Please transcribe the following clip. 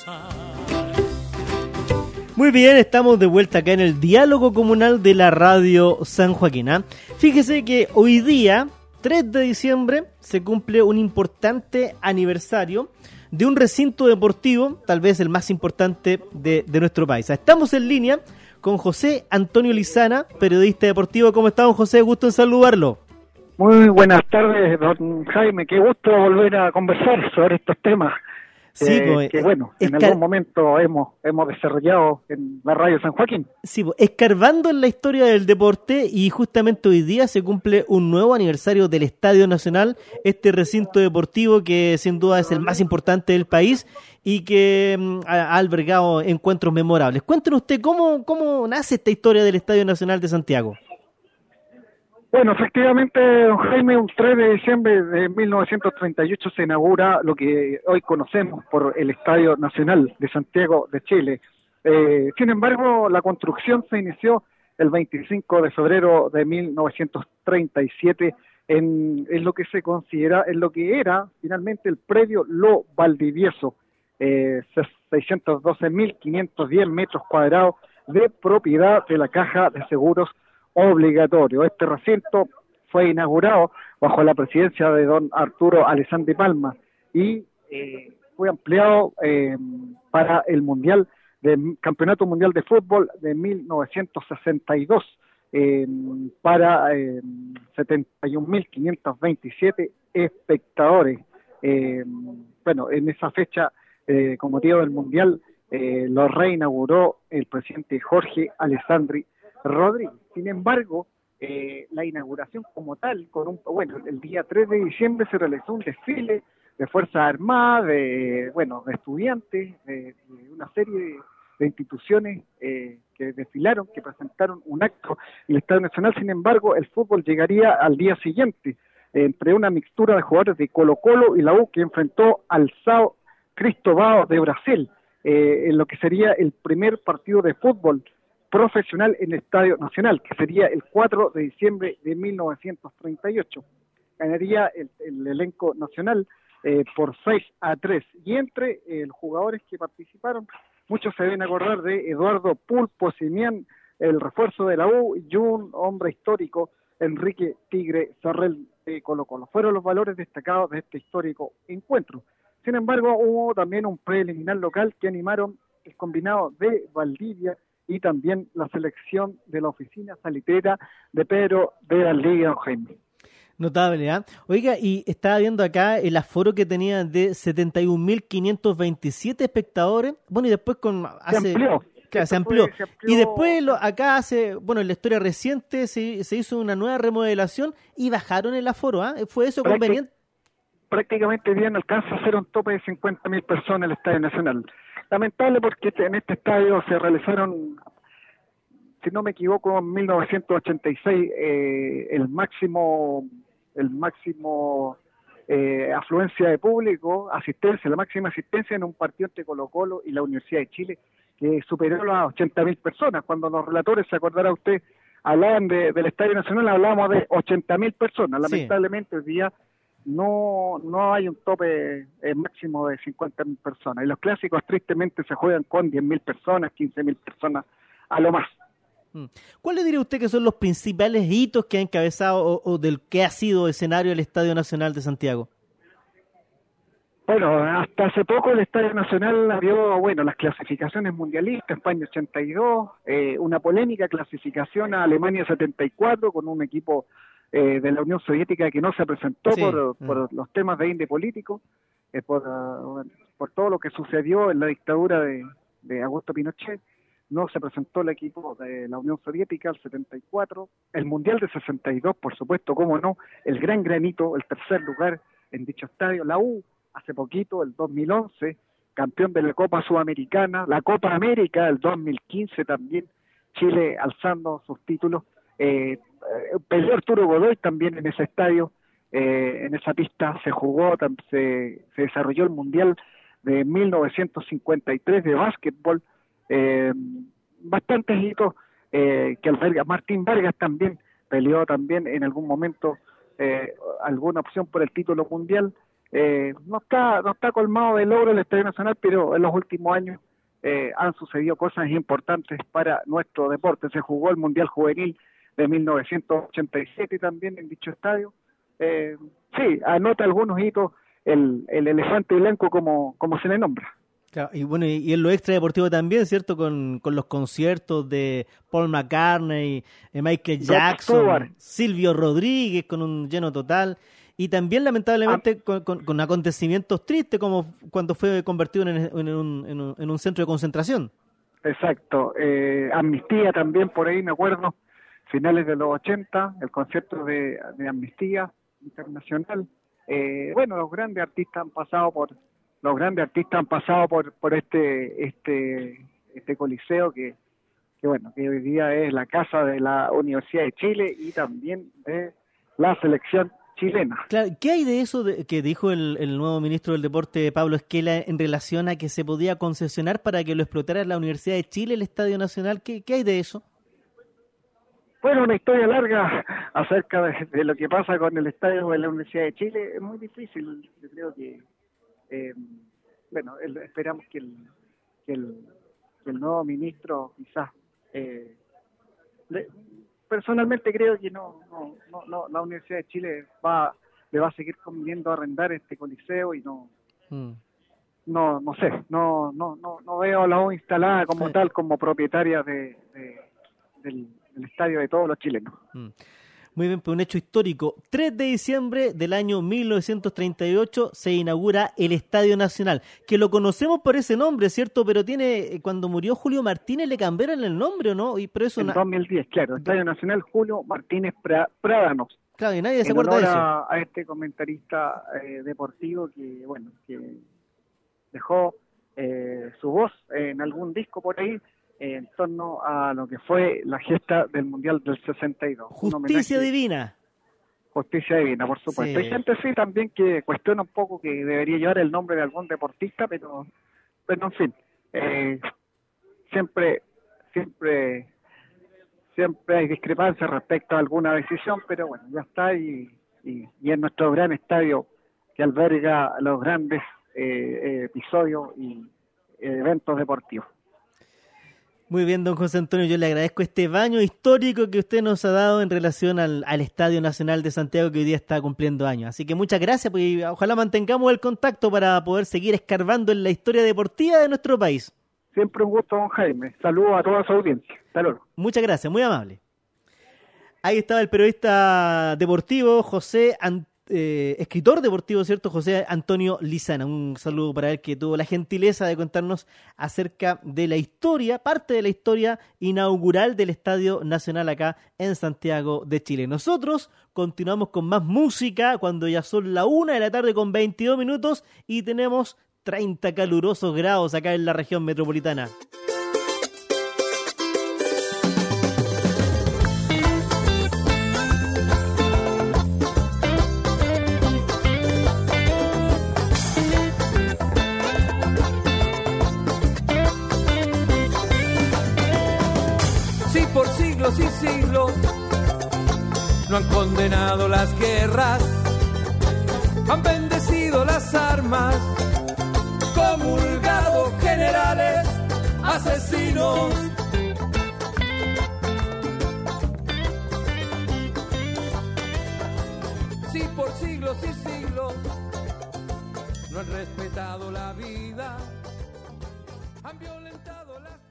Muy bien, estamos de vuelta acá en el diálogo comunal de la radio San Joaquín. Fíjese que hoy día, 3 de diciembre, se cumple un importante aniversario de un recinto deportivo, tal vez el más importante de nuestro país. Estamos en línea con José Antonio Lizana, periodista deportivo. ¿Cómo está, don José? Gusto en saludarlo. Muy buenas tardes, don Jaime. Qué gusto volver a conversar sobre estos temas. Sí, que bueno, en algún momento hemos desarrollado en la radio San Joaquín. Sí, escarbando en la historia del deporte, y justamente hoy día se cumple un nuevo aniversario del Estadio Nacional, este recinto deportivo que sin duda es el más importante del país y que ha albergado encuentros memorables. Cuéntenos usted cómo nace esta historia del Estadio Nacional de Santiago. Bueno, efectivamente, don Jaime, un 3 de diciembre de 1938 se inaugura lo que hoy conocemos por el Estadio Nacional de Santiago de Chile. Sin embargo, la construcción se inició el 25 de febrero de 1937 en lo que se considera, en lo que era finalmente el predio Lo Valdivieso, 612.510 metros cuadrados de propiedad de la Caja de Seguros Obligatorio. Este recinto fue inaugurado bajo la presidencia de don Arturo Alessandri Palma y fue ampliado para el Campeonato Mundial de Fútbol de 1962 para 71.527 espectadores. Bueno, en esa fecha, con motivo del Mundial, lo reinauguró el presidente Jorge Alessandri Rodríguez. Sin embargo, la inauguración como tal, el día 3 de diciembre se realizó un desfile de Fuerzas Armadas, de estudiantes, de una serie de instituciones que desfilaron, que presentaron un acto en el Estadio Nacional. Sin embargo, el fútbol llegaría al día siguiente, entre una mixtura de jugadores de Colo-Colo y la U, que enfrentó al São Cristóvão de Brasil, en lo que sería el primer partido de fútbol profesional en el Estadio Nacional, que sería el 4 de diciembre de 1938. Ganaría el elenco nacional por 6-3. Y entre los jugadores que participaron, muchos se deben acordar de Eduardo Pulpo Simián, el refuerzo de la U, y un hombre histórico, Enrique Tigre Sarrel de Colo-Colo. Fueron los valores destacados de este histórico encuentro. Sin embargo, hubo también un preliminar local que animaron el combinado de Valdivia y también la selección de la oficina salitrera de Pedro de Valdivia, don Jaime. Notable, ¿eh? Oiga, y estaba viendo acá el aforo que tenía de 71.527 espectadores. Bueno, y después se amplió. Y después acá en la historia reciente se hizo una nueva remodelación y bajaron el aforo, ¿eh? ¿Fue eso conveniente? Prácticamente bien alcanza a ser un tope de 50.000 personas en el Estadio Nacional. Lamentable porque en este estadio se realizaron, si no me equivoco, en 1986 el máximo afluencia de público, la máxima asistencia en un partido entre Colo-Colo y la Universidad de Chile, que superó las 80.000 personas. Cuando los relatores, se acordará usted, hablaban del Estadio Nacional, hablábamos de 80.000 personas. Lamentablemente hoy día no hay un tope máximo de 50.000 personas. Y los clásicos tristemente se juegan con 10.000 personas, 15.000 personas a lo más. ¿Cuál le diría usted que son los principales hitos que ha encabezado o del que ha sido escenario el Estadio Nacional de Santiago? Bueno, hasta hace poco el Estadio Nacional abrió, las clasificaciones mundialistas, España 82, una polémica clasificación a Alemania 74 con un equipo de la Unión Soviética que no se presentó por los temas de inde político, por todo lo que sucedió en la dictadura de Augusto Pinochet. No se presentó el equipo de la Unión Soviética, el 74, el Mundial de 62, por supuesto, cómo no, el gran granito, el tercer lugar en dicho estadio. La U, hace poquito, el 2011, campeón de la Copa Sudamericana, la Copa América, el 2015 también, Chile alzando sus títulos. Peleó Arturo Godoy también en ese estadio, en esa pista se jugó, se desarrolló el Mundial de 1953 de básquetbol, bastantes hitos que alberga. Martín Vargas también peleó también en algún momento alguna opción por el título mundial. no está colmado de logro el Estadio Nacional, pero en los últimos años han sucedido cosas importantes para nuestro deporte. Se jugó el Mundial Juvenil de 1987 también en dicho estadio. Sí, anota algunos hitos el elefante blanco como se le nombra. Claro, y bueno, y en lo extradeportivo también, ¿cierto? Con los conciertos de Paul McCartney, Michael Jackson, Silvio Rodríguez con un lleno total, y también lamentablemente con acontecimientos tristes como cuando fue convertido en un centro de concentración. Exacto, Amnistía también, por ahí me acuerdo, finales de los 80, el concierto de Amnistía Internacional. Bueno, los grandes artistas han pasado por este coliseo que bueno, que hoy día es la casa de la Universidad de Chile y también de la selección chilena. Claro, ¿qué hay de eso que dijo el nuevo ministro del Deporte, Pablo Esquela, en relación a que se podía concesionar para que lo explotara la Universidad de Chile, el Estadio Nacional? ¿Qué hay de eso? Bueno, una historia larga acerca de lo que pasa con el estadio de la Universidad de Chile. Es muy difícil. Yo creo que esperamos que el nuevo ministro quizás personalmente creo que no la Universidad de Chile le va a seguir conveniendo arrendar este coliseo y no sé, no veo a la U instalada como tal, como propietaria del estadio de todos los chilenos. Muy bien, pues un hecho histórico. 3 de diciembre del año 1938 se inaugura el Estadio Nacional, que lo conocemos por ese nombre, ¿cierto? Pero cuando murió Julio Martínez le cambiaron el nombre, ¿o no? Pero eso en 2010, claro, Estadio Nacional Julio Martínez Prádanos. Claro, y nadie se acuerda de eso. A este comentarista deportivo que dejó su voz en algún disco por ahí, en torno a lo que fue la gesta del Mundial del 62. Justicia divina. Justicia divina, por supuesto. Sí. Hay gente sí también que cuestiona un poco que debería llevar el nombre de algún deportista, pero en fin, siempre hay discrepancias respecto a alguna decisión, pero bueno, ya está y es nuestro gran estadio que alberga los grandes episodios y eventos deportivos. Muy bien, don José Antonio, yo le agradezco este baño histórico que usted nos ha dado en relación al Estadio Nacional de Santiago, que hoy día está cumpliendo años. Así que muchas gracias, pues, ojalá mantengamos el contacto para poder seguir escarbando en la historia deportiva de nuestro país. Siempre un gusto, don Jaime. Saludos a toda su audiencia. Hasta luego. Muchas gracias, muy amable. Ahí estaba el periodista deportivo, escritor deportivo, ¿cierto? José Antonio Lizana. Un saludo para él, que tuvo la gentileza de contarnos acerca de la historia, parte de la historia inaugural del Estadio Nacional acá en Santiago de Chile. Nosotros continuamos con más música cuando ya son la 1:00 p.m. con 22 minutos y tenemos 30 calurosos grados acá en la región metropolitana. Por siglos y siglos no han condenado las guerras, han bendecido las armas, comulgado generales asesinos. Sí, por siglos y siglos no han respetado la vida, han violentado las